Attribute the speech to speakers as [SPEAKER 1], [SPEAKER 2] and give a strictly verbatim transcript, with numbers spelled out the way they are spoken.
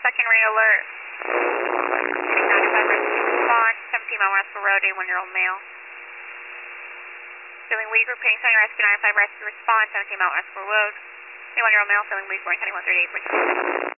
[SPEAKER 1] Second radio alert. ninety-five rescue response, seventeen mile west for road, one year old male. Feeling weak, repeating Sunny Rescue ninety-five rescue response, seventeen mile west for road, one year old male feeling weak, going County one thirty-eight.